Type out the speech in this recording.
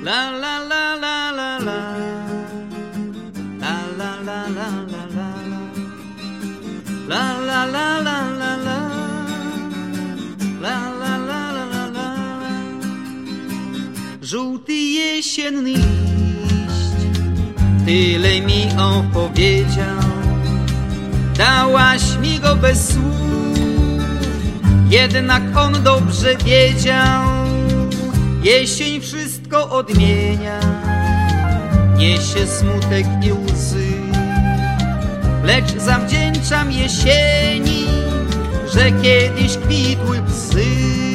La la la la la la. La la la la la la. La la la la la la. La la la la la la. Żółty jesienny liść tyle mi opowiedział. Dałaś mi go bez słów, jednak on dobrze wiedział. Jesień wszystko odmienia, niesie smutek i łzy, lecz zawdzięczam jesieni, że kiedyś kwitły psy.